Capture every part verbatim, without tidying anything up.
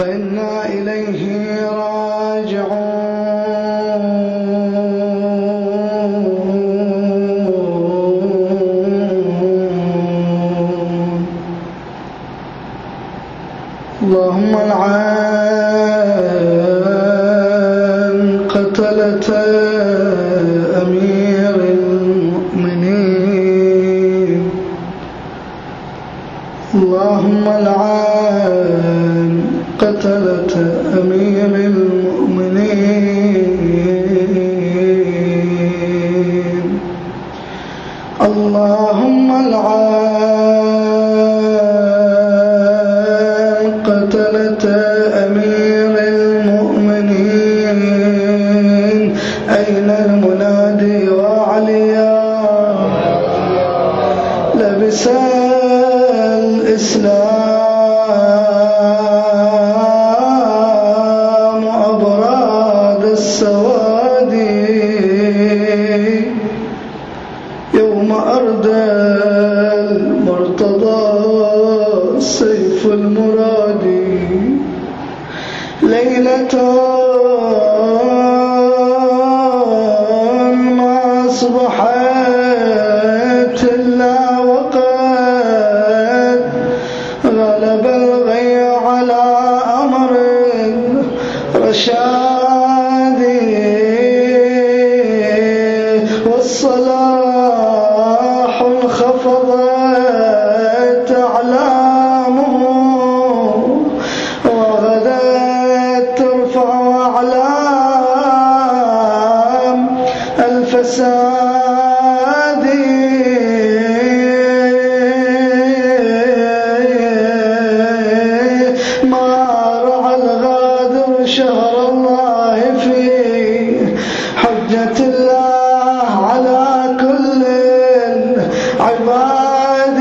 فإنا إليه راجعون. اللهم العان قتلة أمير المؤمنين. اللهم العان قتلة أمير المؤمنين. اللهم العان قتلة أمير المؤمنين. أين المنادي وعليا لبس الإسلام أبراد السواد يوم أردى المرتضى سيف المرادي. ليلة ما أصبحت إلا وقد غلب الغي على أمر الرشاد والصلاح انخفضت أعلامه وغدت ترفع أعلام الفساد. ما رعى الغادر شهر الله في حجة الله على كل العباد.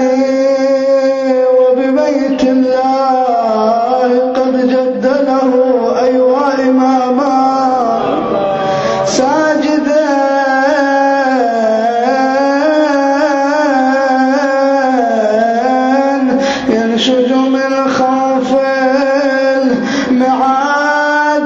وببيت الله قد جد له أيها إماما ساجدا ينشج من خوف المعاد.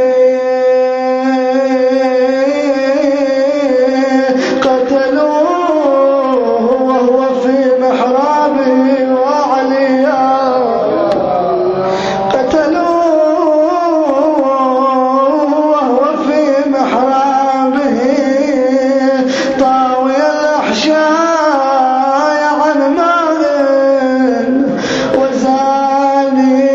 قتلوه وهو في محرابه وعليا. قتلوه وهو في محرابه طاوي الأحشاء عن ماء وزاني.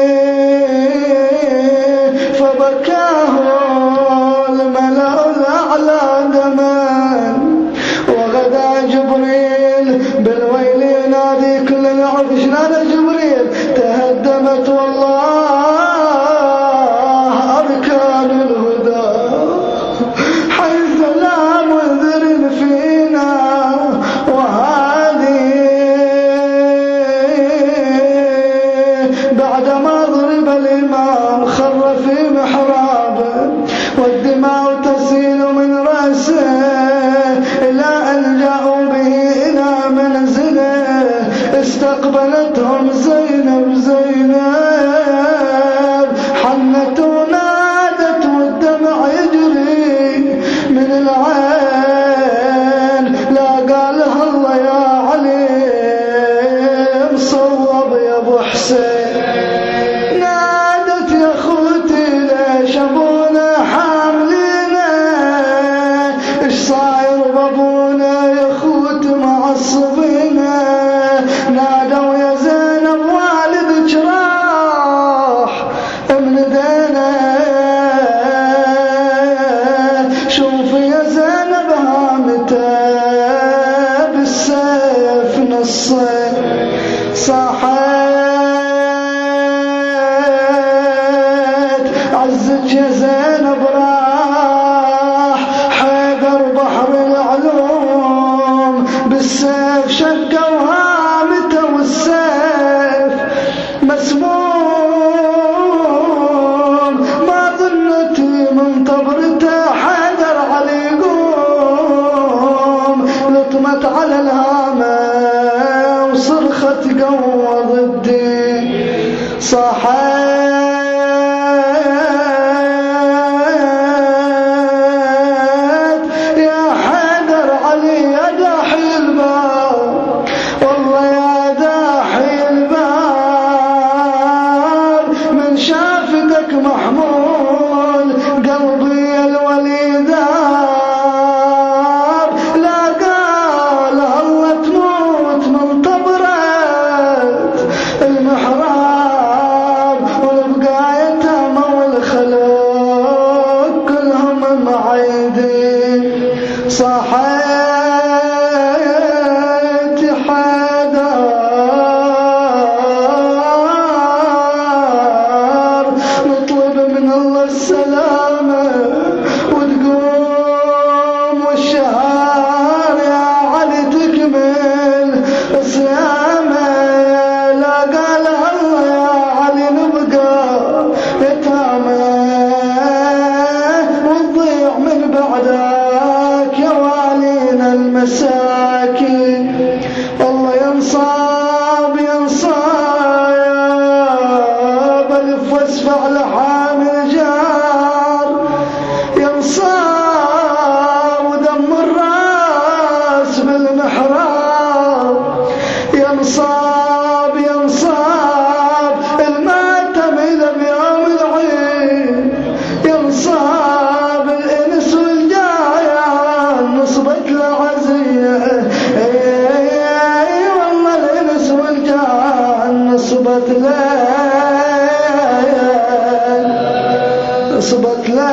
فبكاه الملأ الأعلى دما وغدا جبريل بالويل ينادي كل العرش. نادى جبريل تهدمت والله أركان الهدى حيث لا منذر فينا وهادي. بعدما ضرب الإمام خر في محرابه والدماء تسيل من رأسه إلى أن جاءوا به إلى منزله. استقبلتهم زينب زينب حنت ونادت والدمع يجري من العين. لا قالها الله يا علي مصوب يا ابو حسين. نادت يا اخوتي ليش ابونا حاملينا ايش صاير بابونا يا اخوت معصبينا. نادوا يا زينب والدك راح من دينا. شوفي يا زينب هامته بالسيف نصين. صاحت عزك يا زينب راح حيدر بحر العلوم بالسيف شقوا هامته والسيف مسموم. ما ظنتي من طبرته حيدر علي يقوم. لطمت على الهامة وصرخت قوة ضدي. صاحت لك محمول قلبي الولي ذاب لا قال الله تموت من طبرت المحراب والبقاية مول خلق كلهم معيدين صحيت حدار نطلب من الله السلامة وتقوم والشهار يا علي تكمل صيامه لا قال الله يا علي نبقى يتامى ونضيع من بعدك يا والينا المساكين الله ينصاب ينصاب الف واسفع لحامل جار ينصاب ودم الراس بالمحراب ينصاب ينصاب الماتم إذا بيوم العيد ينصاب الإنس والجايان نصبت العزية اي والله الإنس والجايان نصبت له نصبت له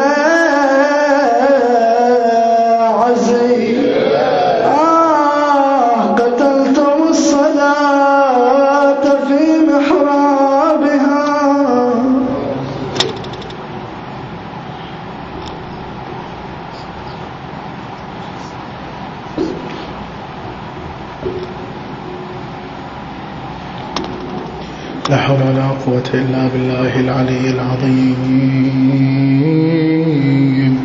عزية آه قتلتم الصلاة في محرابها لا حول ولا قوة إلا بالله العلي العظيم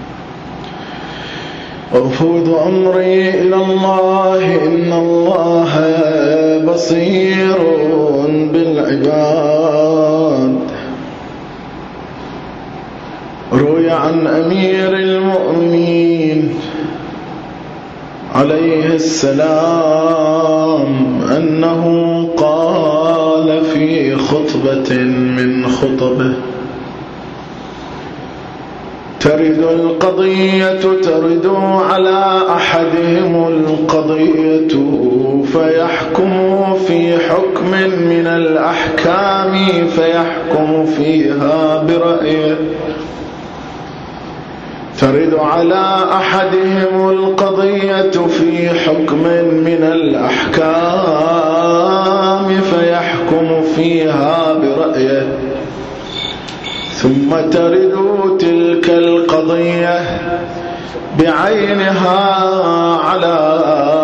وأفوض أمري إلى الله إن الله بصير بالعباد. روي عن أمير المؤمنين عليه السلام أنه قال في خطبة من خطبه: ترد القضية ترد على أحدهم القضية فيحكم في حكم من الأحكام فيحكم فيها برأيه. ترد على أحدهم القضية في حكم من الأحكام فيحكم فيها برأيه، ثم ترد تلك القضية بعينها على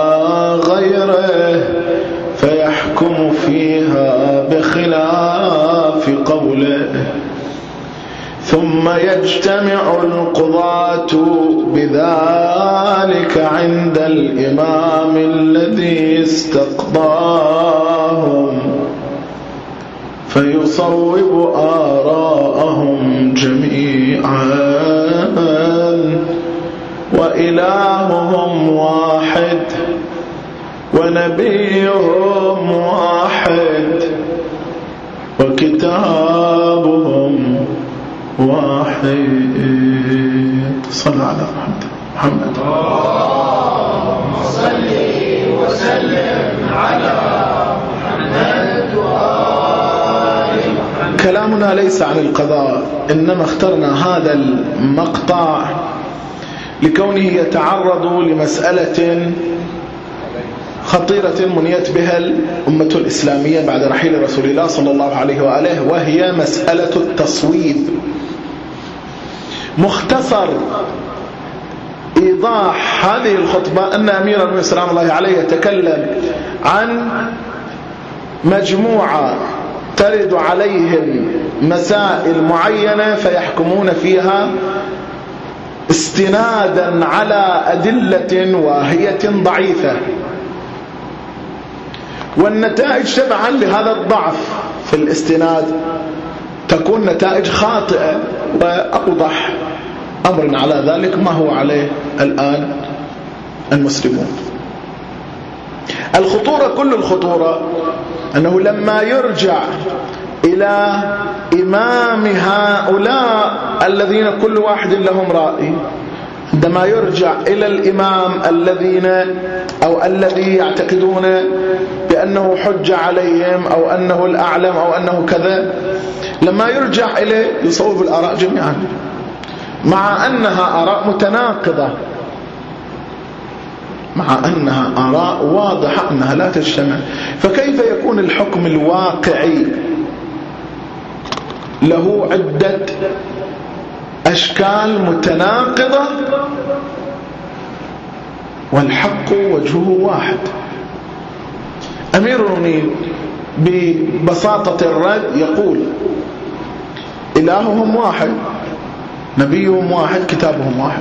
غيره فيحكم فيها بخلاف قوله، ثم يجتمع القضاة بذلك عند الإمام الذي استقضاهم فيصوب آراءهم جميعا، وإلههم واحد ونبيهم واحد وكتابهم واحد. صلى على محمد محمد اللهم صل وسلم على محمد وآل محمد. كلامنا ليس عن القضاء، إنما اخترنا هذا المقطع لكونه يتعرض لمسألة خطيرة منيت بها الأمة الإسلامية بعد رحيل رسول الله صلى الله عليه وآله، وهي مسألة التصويب. مختصر إيضاح هذه الخطبة أن أمير المؤمنين سلام الله عليه يتكلم عن مجموعة ترد عليهم مسائل معينة فيحكمون فيها استنادا على أدلة واهية ضعيفة، والنتائج تبعا لهذا الضعف في الاستناد تكون نتائج خاطئة. وأوضح أمر على ذلك ما هو عليه الآن المسلمون. الخطورة كل الخطورة أنه لما يرجع إلى إمام هؤلاء الذين كل واحد لهم رأي، عندما يرجع إلى الإمام الذين أو الذي يعتقدون بأنه حجة عليهم أو أنه الأعلم أو أنه كذا، لما يرجع إليه يصوب الآراء جميعا مع أنها آراء متناقضة، مع أنها آراء واضحة أنها لا تجتمع. فكيف يكون الحكم الواقعي له عدة أشكال متناقضة والحق وجهه واحد؟ أمير المؤمنين ببساطة الرد يقول إلههم واحد، نبيهم واحد، كتابهم واحد.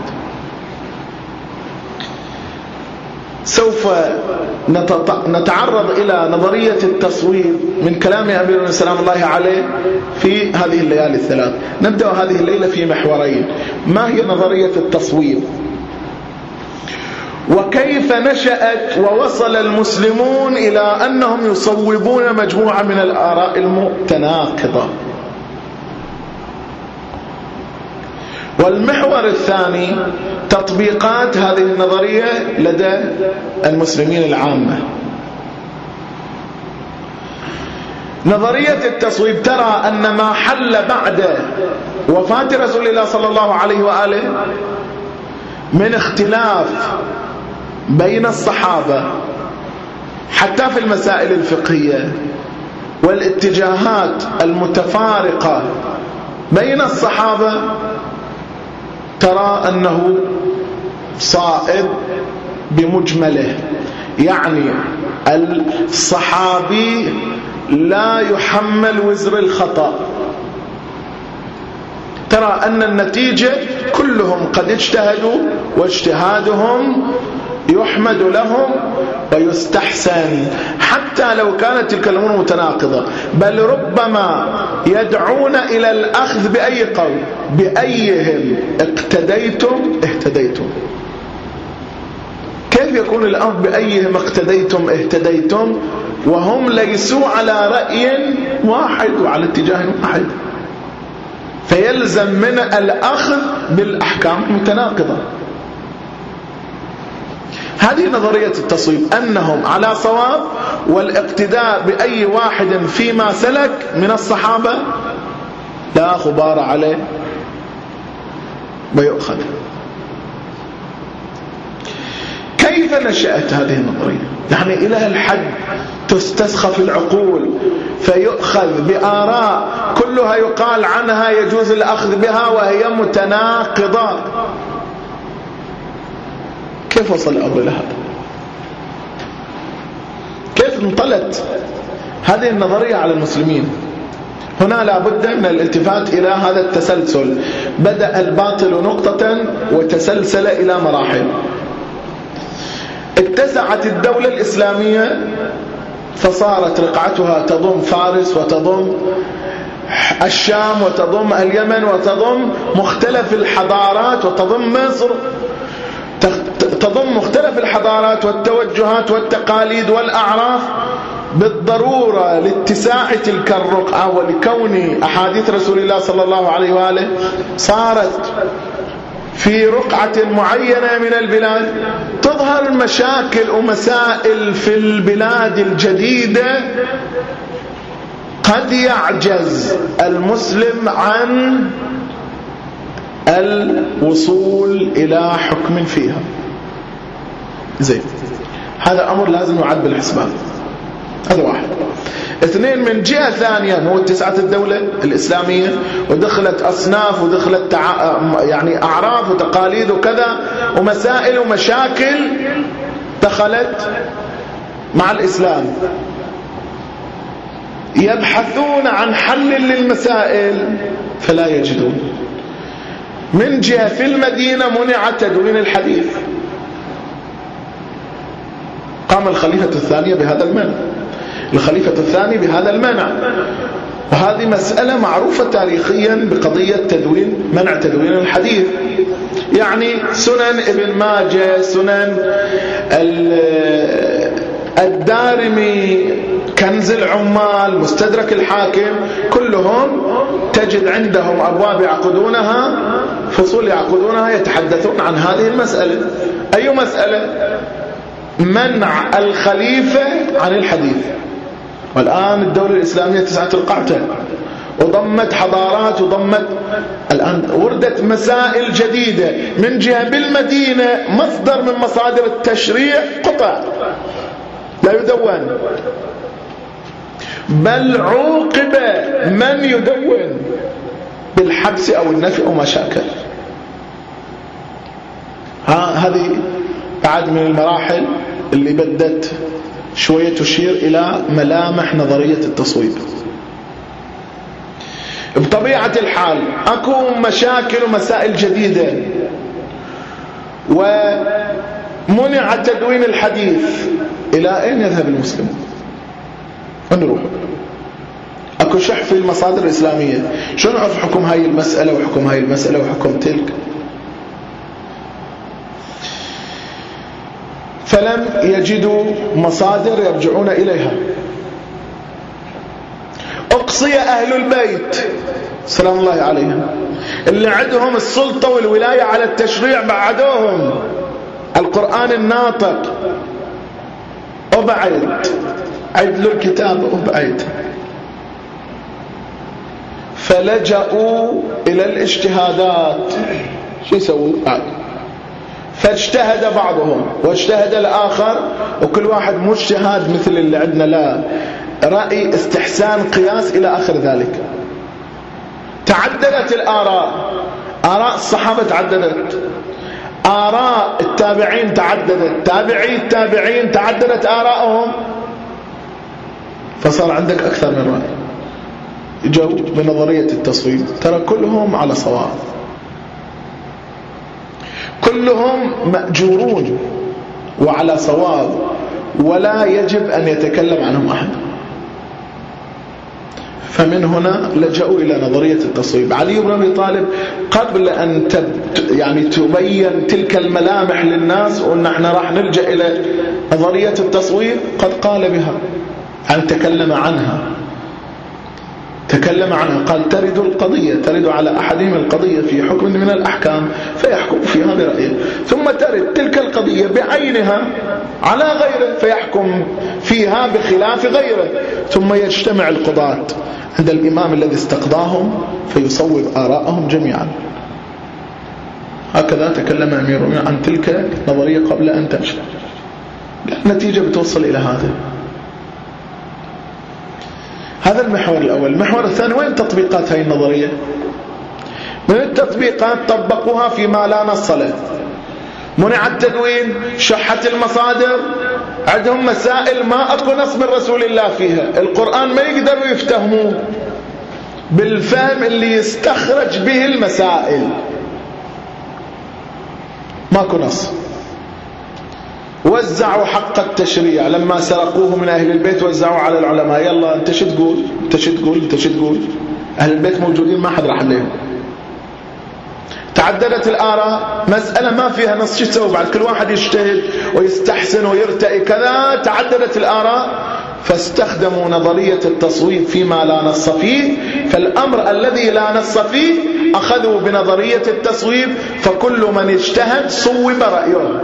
سوف نتعرض إلى نظرية التصوير من كلام أمير المؤمنين سلام الله عليه في هذه الليالي الثلاث. نبدأ هذه الليلة في محورين: ما هي نظرية التصوير؟ وكيف نشأت ووصل المسلمون إلى أنهم يصوبون مجموعة من الآراء المتناقضة؟ والمحور الثاني تطبيقات هذه النظرية لدى المسلمين العامة. نظرية التصويب ترى أن ما حل بعد وفاة رسول الله صلى الله عليه وآله من اختلاف بين الصحابة حتى في المسائل الفقهية والاتجاهات المتفارقة بين الصحابة، ترى أنه صائب بمجمله، يعني الصحابي لا يحمل وزر الخطأ. ترى أن النتيجة كلهم قد اجتهدوا واجتهادهم يحمد لهم ويستحسن، حتى لو كانت تلك الأمور متناقضة، بل ربما يدعون إلى الأخذ بأي قول، بأيهم اقتديتم اهتديتم. كيف يكون الأمر بأيهم اقتديتم اهتديتم وهم ليسوا على رأي واحد وعلى اتجاه واحد؟ فيلزم من الأخذ بالأحكام المتناقضة. هذه نظرية التصويب، أنهم على صواب، والاقتداء بأي واحد فيما سلك من الصحابة لا غبار عليه ويؤخذ. كيف نشأت هذه النظرية؟ يعني إلى الحد تستسخف العقول فيؤخذ بآراء كلها يقال عنها يجوز الأخذ بها وهي متناقضة. كيف وصل الأمر إلى هذا؟ كيف انطلت هذه النظرية على المسلمين؟ هنا لابد من الالتفات إلى هذا التسلسل. بدأ الباطل نقطة وتسلسل إلى مراحل. اتسعت الدولة الإسلامية فصارت رقعتها تضم فارس وتضم الشام وتضم اليمن وتضم مختلف الحضارات وتضم مصر، تضم مختلف الحضارات والتوجهات والتقاليد والأعراف. بالضرورة لاتساع تلك الرقعة ولكون أحاديث رسول الله صلى الله عليه وآله صارت في رقعة معينة من البلاد، تظهر مشاكل ومسائل في البلاد الجديدة قد يعجز المسلم عن الوصول إلى حكم فيها. زين، هذا أمر لازم يعد بالحسبان. هذا واحد. اثنين، من جهة ثانية مو اتسعت الدولة الإسلامية ودخلت أصناف ودخلت تع... يعني أعراف وتقاليد وكذا ومسائل ومشاكل دخلت مع الإسلام، يبحثون عن حل للمسائل فلا يجدون. من جهة في المدينة منع تدوين الحديث، قام الخليفة الثاني بهذا المنع، الخليفة الثاني بهذا المنع، وهذه مسألة معروفة تاريخيا بقضية تدوين منع تدوين الحديث. يعني سنن ابن ماجه، سنن الدارمي، كنز العمال، مستدرك الحاكم، كلهم تجد عندهم أبواب يعقدونها، فصول يعقدونها يتحدثون عن هذه المسألة. أي مسألة؟ منع الخليفة عن الحديث. والآن الدولة الإسلامية تسعة القعتة وضمت حضارات وضمت، الآن وردت مسائل جديدة من جهة بالمدينة مصدر من مصادر التشريع قطع لا يدون، بل عوقب من يدون بالحبس أو النفي أو مشاكل. هذه بعد من المراحل اللي بدت شوية تشير إلى ملامح نظرية التصويب. بطبيعة الحال أكو مشاكل ومسائل جديدة، ومنع تدوين الحديث. إلى أين يذهب المسلم؟ ونروح أكو شح في المصادر الإسلامية، شو نعرف حكم هاي المسألة وحكم هاي المسألة وحكم تلك؟ فلم يجدوا مصادر يرجعون إليها. أقصي أهل البيت سلام الله عليهم اللي عندهم السلطة والولاية على التشريع، بعدوهم القرآن الناطق أبعد، عدلوا الكتاب أبعد، فلجأوا إلى الاجتهادات. شو يسووا؟ فاجتهد بعضهم واجتهد الآخر، وكل واحد مجتهد مثل اللي عندنا، لا رأي استحسان قياس إلى آخر ذلك. تعددت الآراء، آراء الصحابة تعددت، آراء التابعين تعددت، تابعي التابعين تعددت آراءهم، فصار عندك أكثر من رأي. جو بنظرية التصويب، ترى كلهم على صواب، كلهم مأجورون وعلى صواب، ولا يجب أن يتكلم عنهم أحد. فمن هنا لجأوا إلى نظرية التصويب. علي بن أبي طالب قبل أن تب يعني تبين تلك الملامح للناس وأن احنا راح نلجأ إلى نظرية التصويب قد قال بها، يعني تكلم عنها تكلم عنها قال ترد القضية، ترد على أحدهم القضية في حكم من الأحكام فيحكم فيها برأيه، ثم ترد تلك القضية بعينها على غيره فيحكم فيها بخلاف غيره، ثم يجتمع القضاة عند الإمام الذي استقضاهم فيصوب آراءهم جميعا. هكذا تكلم أمير المؤمنين عن تلك النظرية قبل أن تنشأ. النتيجة بتوصل إلى هذا. هذا المحور الأول. المحور الثاني، وين تطبيقات هاي النظرية؟ من التطبيقات طبقوها فيما لا نص له، منع التدوين، شحت المصادر، عندهم مسائل ما أكو نص من رسول الله فيها، القرآن ما يقدروا يفتهموه بالفهم اللي يستخرج به المسائل، ماكو نص. وزعوا حق التشريع لما سرقوه من أهل البيت، وزعوا على العلماء، يلا انت شو تقول انت شو تقول انت شو تقول أهل البيت موجودين ما حد راح عليهم. تعددت الآراء، مسألة ما فيها نص، شو تسوي بعد؟ كل واحد يجتهد ويستحسن ويرتئي كذا. تعددت الآراء فاستخدموا نظرية التصويب فيما لا نص فيه، فالأمر الذي لا نص فيه أخذوا بنظرية التصويب، فكل من اجتهد صوب رأيه.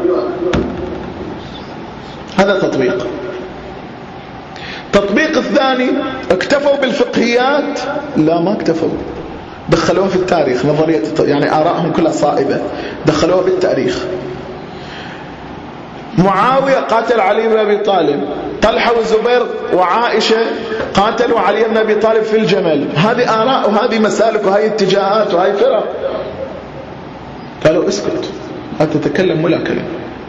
هذا تطبيق. تطبيق الثاني، اكتفوا بالفقهيات؟ لا، ما اكتفوا، دخلوها في التاريخ. نظرية يعني آرائهم كلها صائبة، دخلوها بالتاريخ. معاوية قاتل علي بن أبي طالب، طلحة والزبير وعائشة قاتلوا علي بن أبي طالب في الجمل. هذه آراء وهذه مسالك وهذه اتجاهات وهذه فرق. قالوا اسكت، لا تتكلم ولا كلمة،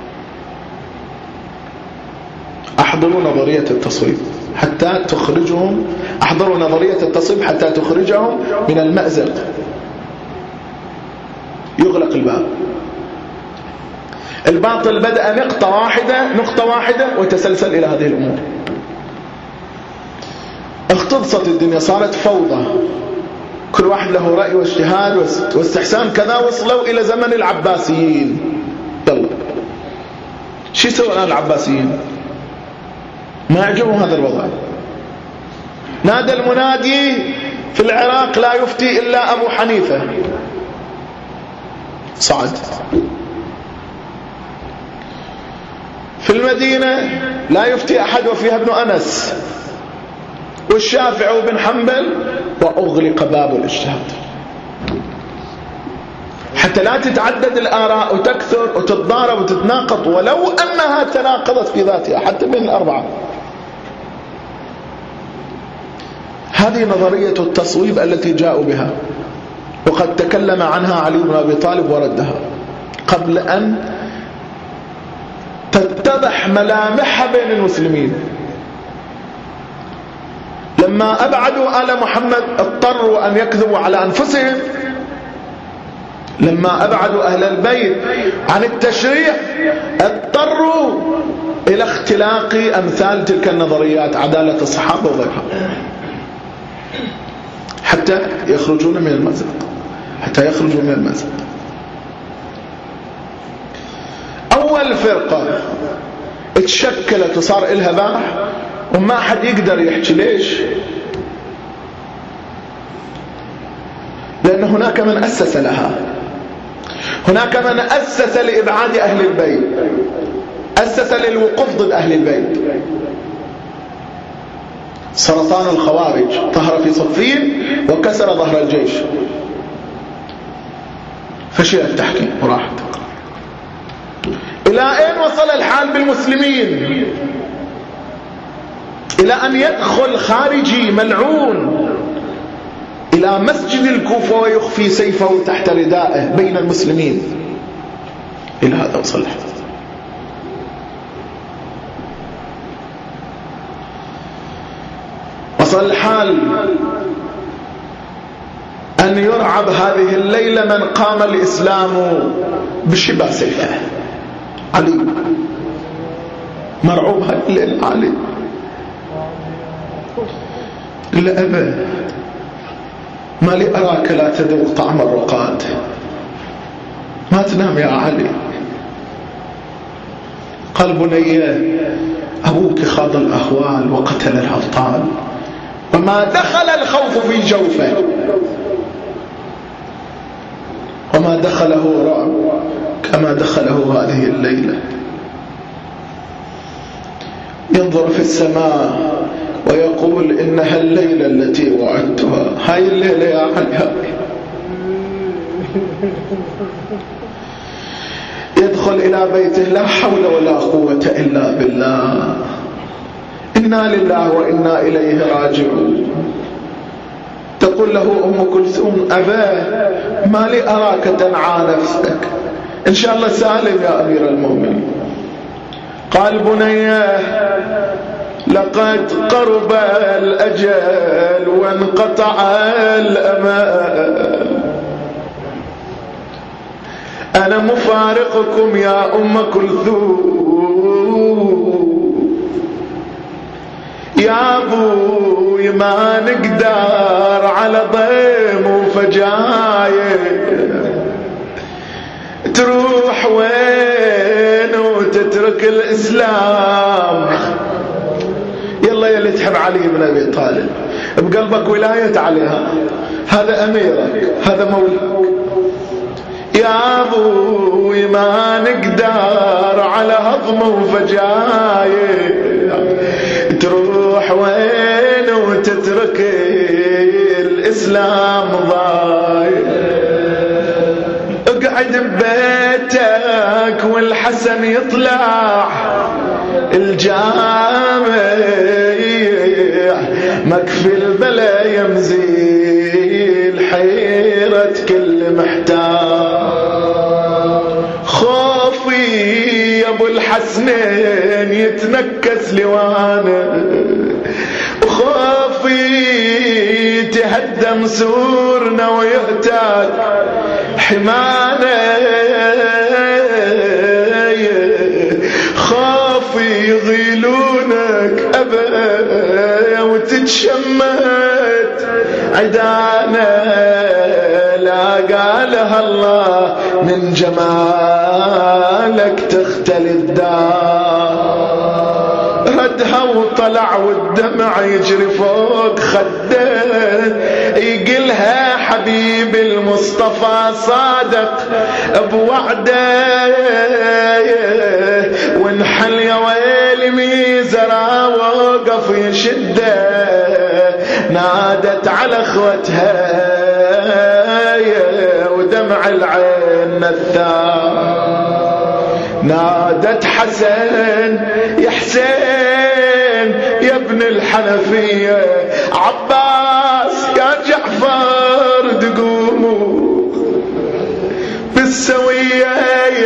أحضروا نظرية التصويب حتى تخرجهم، أحضروا نظرية التصويب حتى تخرجهم من المأزق. يغلق الباب. الباطل بدأ نقطة واحدة نقطة واحدة وتسلسل إلى هذه الأمور. اختلصت الدنيا، صارت فوضى، كل واحد له رأي واجتهاد واستحسان كذا. وصلوا إلى زمن العباسيين. يلا شو يسوي الآن العباسيين؟ ما يعجبهم هذا الوضع، نادى المنادي في العراق لا يفتي إلا أبو حنيفة، صعد. في المدينة لا يفتي أحد وفيها ابن أنس والشافعي وابن حنبل، وأغلق باب الاجتهاد حتى لا تتعدد الآراء وتكثر وتتضارب وتتناقض، ولو أنها تناقضت في ذاتها حتى بين الأربعة. هذه نظرية التصويب التي جاءوا بها، وقد تكلم عنها علي بن أبي طالب وردها قبل أن تتضح ملامحها بين المسلمين. لما أبعدوا آل محمد اضطروا أن يكذبوا على أنفسهم، لما أبعدوا أهل البيت عن التشريع اضطروا إلى اختلاق أمثال تلك النظريات، عدالة الصحابة وغيرها، حتى يخرجون من المأزق حتى يخرجوا من المأزق. أول فرقة اتشكلت وصار إلها باع وما حد يقدر يحكي. ليش؟ لأن هناك من أسس لها، هناك من أسس لإبعاد أهل البيت، أسس للوقوف ضد أهل البيت. سرطان الخوارج ظهر في صفين وكسر ظهر الجيش، فشل التحكيم وراحت. إلى أين وصل الحال بالمسلمين؟ إلى أن يدخل خارجي ملعون إلى مسجد الكوفة ويخفي سيفه تحت ردائه بين المسلمين. إلى هذا وصل الحال. وصل الحال أن يرعب هذه الليلة من قام الإسلام بشبه سيفه. علي مرعوب هذه الليلة. علي لا أبا ما لي أراك لا تذوق طعم الرقاد، ما تنام يا علي. قال بني أبوك خاض الأهوال وقتل الأبطال وما دخل الخوف في جوفه وما دخله رعب كما دخله هذه الليلة. ينظر في السماء ويقول إنها الليلة التي وعدتها. هاي الليلة يا علي. يدخل إلى بيته لا حول ولا قوة إلا بالله، إنا لله وإنا إليه راجعون. تقول له أم كلثوم أباه ما لي أراك تنعى نفسك، إن شاء الله سالم يا أمير المؤمنين. قال بنيه لقد قرب الأجل وانقطع الأمل، أنا مفارقكم يا أم كلثوم، يا أبوي ما نقدر على ضيم وفجاية، تروح وين وتترك الإسلام. يلا يلي تحب علي بن أبي طالب بقلبك ولاية عليها، هذا أميرك هذا مولاك. يا أبوي ما نقدر على هضم وفجاية، تروح وين وتترك الإسلام ضايع. اقعد ببيتك والحسن يطلع الجامع، مكفي البلا يمزيل حيرة كل محتاج. خوفي يا ابو الحسنين يتنكس لوانا، خوفي تهدم سورنا ويهتاج حمانا، خافي يغيلونك أبا وتتشمت عدانا، لا قالها الله من جمالك تختلي الدار. ردها وطلع والدمع يجري فوق خده، يقلها حبيب المصطفى صادق بوعده، وانحل يا ويلي ميزرا وقف يشده، نادت على اخوتها ودمع العين نثار، نادت حسن يا حسين يا ابن الحنفية، عباس يا جعفر تقوموا بالسوية،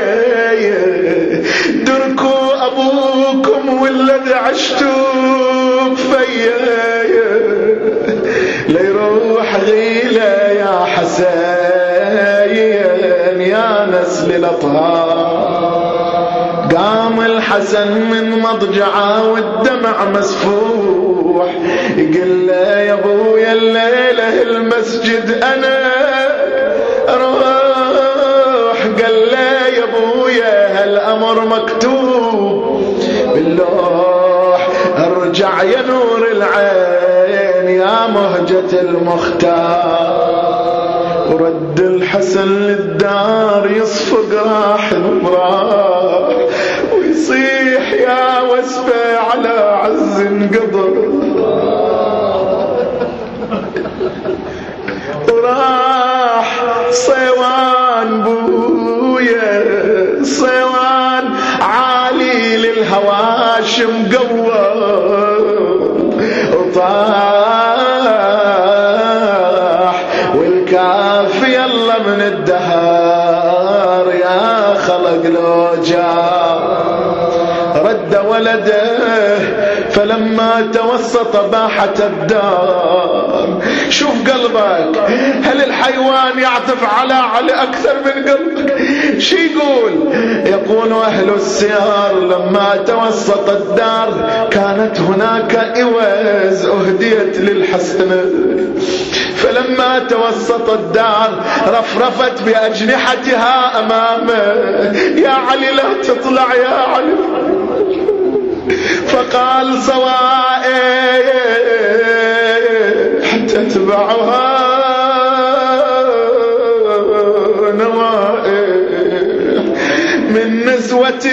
دركوا أبوكم والذي عشتوا فيا، ليروح غيلة يا حسين يا نسل الأطهار. قام الحسن من مضجعه والدمع مسفوح، يقول له يا ابويا الليلة المسجد انا اروح، قال له يا ابويا هالامر مكتوب باللوح، ارجع يا نور العين يا مهجة المختار. ورد الحسن للدار يصفق راح المراح، ويصيح يا وسفة على عز قدر، وراح صيوان بويا صيوان عالي للهواشم قوى، وطاح والكافي يلا من الدهار يا خلق لو جاء. رد ولده فلما توسط باحت الدار. شوف قلبك، هل الحيوان يعطف على علي أكثر من قلبك؟ شي يقول؟ يقول أهل السيار لما توسط الدار كانت هناك إوز أهديت للحسن، فلما توسط الدار رفرفت بأجنحتها أمامه، يا علي لا تطلع يا علي، فقال صوائح تتبعها نوائح من نسوة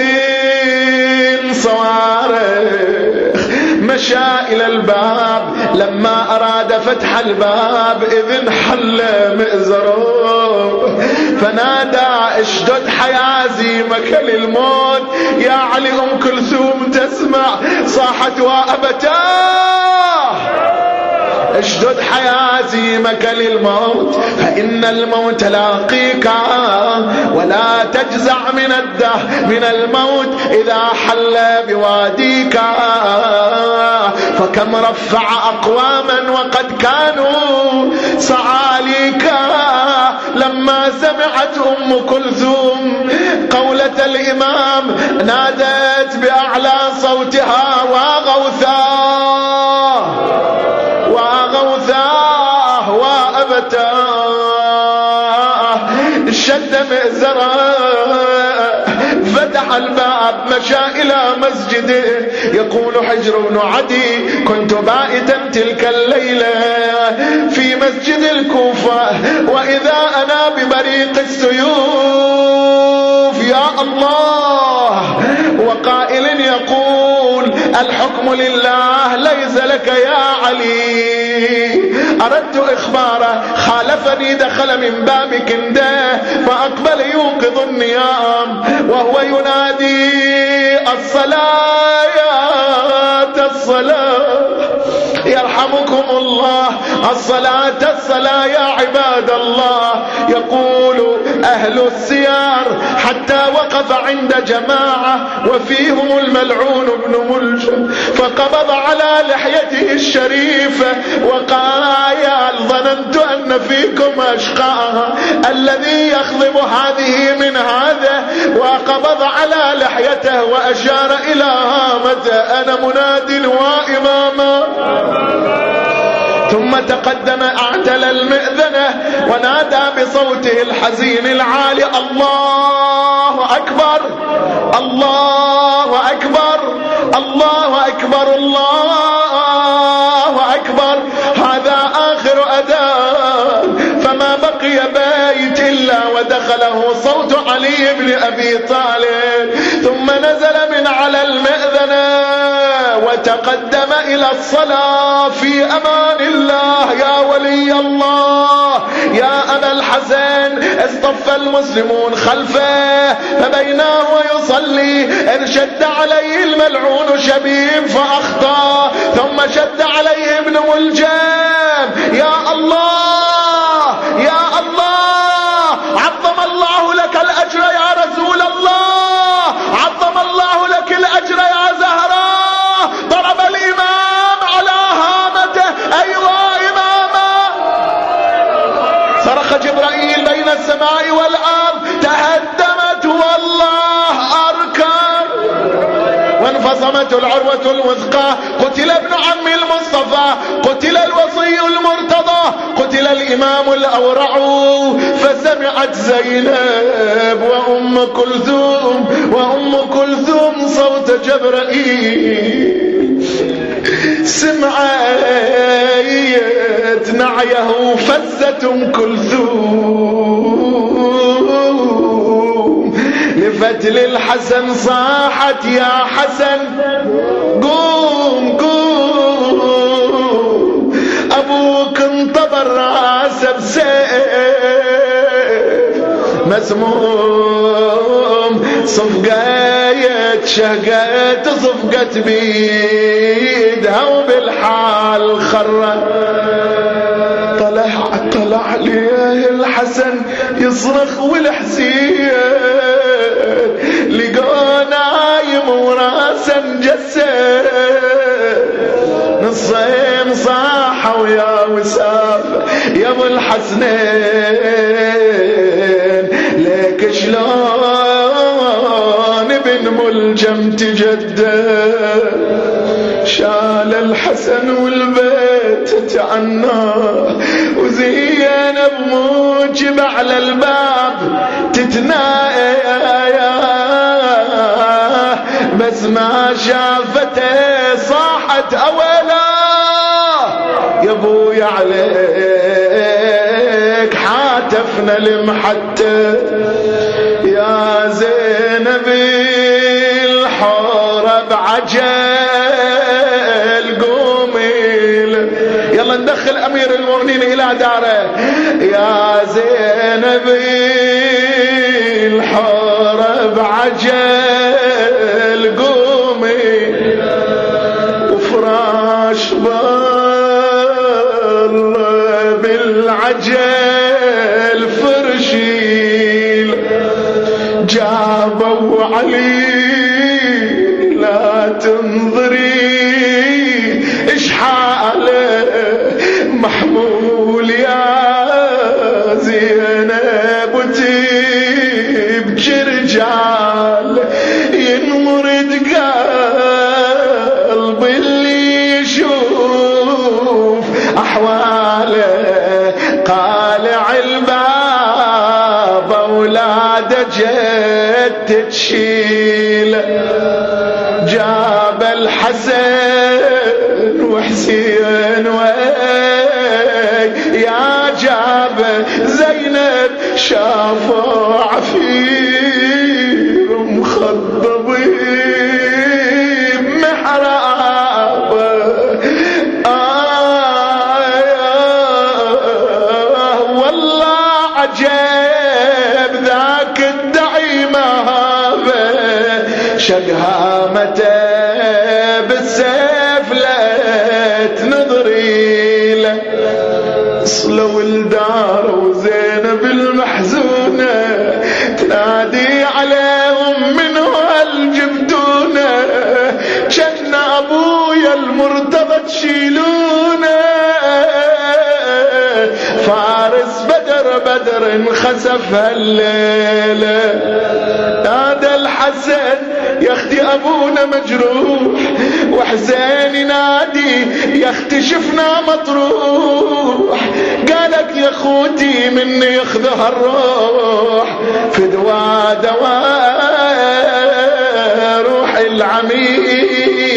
صوارخ، مشى إلى الباب لما أراد فتح الباب إذ انحل مئزره، فنادى اشدد حيازيمك للموت يا علي. أم كلثوم تسمع صاحت وأبتاه، اشدد حيازيمك للموت فإن الموت لاقيك، ولا تجزع من الدهر من الموت إذا حل بواديك، فكم رفع أقواما وقد كانوا صعاليك. لما سمعت أم كلثوم قولة الإمام نادت بأعلى صوتها وغوثاه وغوثاه وأبتاه، شد مئزره فتح الباب مشى إلى مسجده. يقول حجر بن عدي كنت بائتا تلك الليلة في مسجد الكوفة، وإذا أنا ببريق السيوف يا الله، وقائل يقول الحكم لله ليس لك يا علي. أردت إخباره خالفني، دخل من باب كنده فأقبل يوقظ النيام وهو ينادي الصلاة الصلاة يرحمكم الله، الصلاة الصلاة يا عباد الله. يقول أهل السيار حتى وقف عند جماعة وفيهم الملعون بن ملجم، فقبض على لحيته الشريفة وقال ظننت أن فيكم أشقاها الذي يخضب هذه من هذا، وقبض على لحيته وأشار إلى هامته أنا مناد وإماما. ثم تقدم أعتل المئذنة ونادى بصوته الحزين العالي الله أكبر الله أكبر الله أكبر الله أكبر. هذا آخر أذان، فما بقي بيت إلا ودخله صوت علي بن أبي طالب، ثم نزل من على المئذنة وتقدم إلى الصلاة في أمان الله. يا ولي الله يا أبا الحسن، اصطف المسلمون خلفه، فبيناه ويصلي إذ شد عليه الملعون شبيب فأخطأ، ثم شد عليه ابن ملجم. يا الله يا الله، عظم الله لك الأجر يا رسول الله، عظم الله لك الأجر يا زهراء. ضرب الإمام على هامته: أيوة إماما. صرخ جبرائيل بين السماء والأرض: تهدمت والله أركان. وانفصمت العروة الوثقى، قتل ابن عم المصطفى، قتل الوصي المرتضى، قتل الإمام الأورع. فسمعت زينب وأم كلثوم وأم كلثوم صوت جبرائيل، سمعت نعيه فزت أم كلثوم، لفتل الحسن صاحت: يا حسن قوم قوم، أبوك انطبر راسه بسيف مسموم، صفقاية شهقت صفقت بيدها وبالحال خرت. طلع طلع ليه الحسن يصرخ والحسين، لقوا نايم وراسا مجسد، نصين صاحة ويا وسام يا ابو الحسنين، ليك شلون ابن ملجم تجدد. شال الحسن والبيت تعنى، وزينب موجب على الباب تتنايا، بس ما شافته صاحت: أولا يا ابوي عليك حاتفنا المحتى، يا زينب الحورة بعجل قومي، يلا ندخل أمير المؤمنين إلى داره. يا زينب الحورة بعجل قومي، وفراش بر بالعجل فرشيل، جابوا علي لا تنظري إش حاله محمول يا زينب، وتبكي رجال ينمرد قلب اللي يشوف أحواله. قالع الباب أولاد جد تشيل، جاب الحسن وحسين وي يا جاب زينب، شافوا عفير مخضبين محراب. آه والله عجيب ذاك الدعي مهابه، شقهامته بالسيف لا تنظري له. صلوا الدار وزينب المحزونة تنادي عليهم من هالجبدونة، جن أبويا المرتضى تشيلونه، فارس بدر بدر انخسف هالليلة. نادى الحسن: يا اختي ابونا مجروح، وحسين ينادي: يا اختي شفنا مطروح. قالك يا اخوتي من ياخذها الروح، فدوا دواء روح العميد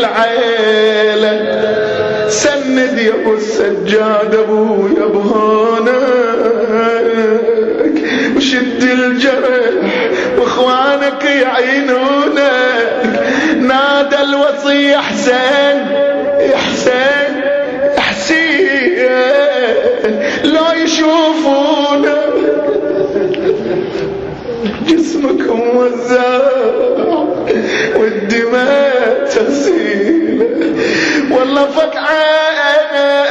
العيلة سند يا ابو السجاد ابويا بهونك وشد الجرح واخوانك يعينونك. نادى الوصي حسين حسين حسين لا يشوفونا جسمك موزع والدماء تغسيل والله فك عيني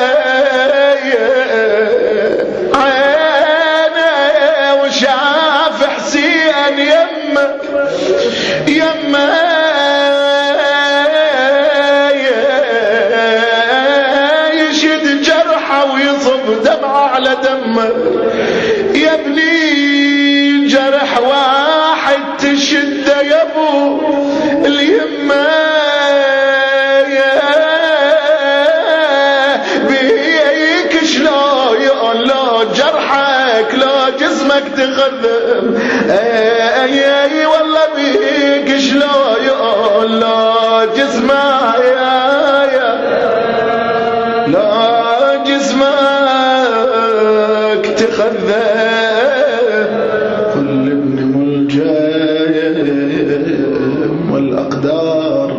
عيني وشاف حسين يمه يمه يشد جرحه ويصب دمعه على دمه. يا ابني جرح واحد تشده يا ابو اليمه بيك شلون لا جرحك لا جسمك تخذب اي اي والله بيك شلون لا جسمك لا جسمك تخذب. كل ابن ملجم والأقدار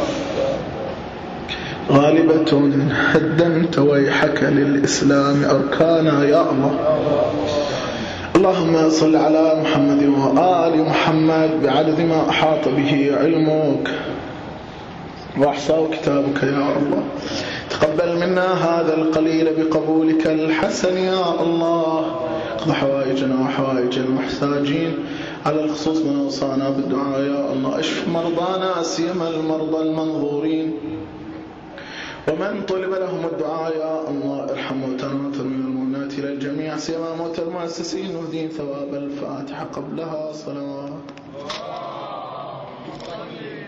غالبة هدمت ويحك للإسلام أركانا يا الله. اللهم صل على محمد وآل محمد بعدد ما أحاط به علمك وأحصاه كتابك يا الله. تقبل منا هذا القليل بقبولك الحسن يا الله. اقض حوائجنا وحوائج المحتاجين على الخصوص من أوصانا بالدعاء يا الله. اشف مرضانا سيما المرضى المنظورين ومن طلب لهم الدعاء يا الله. ارحم موتنا وترمي المؤمنات إلى الجميع سيما موت المؤسسين نهدين ثواب الفاتحة قبلها صلوات.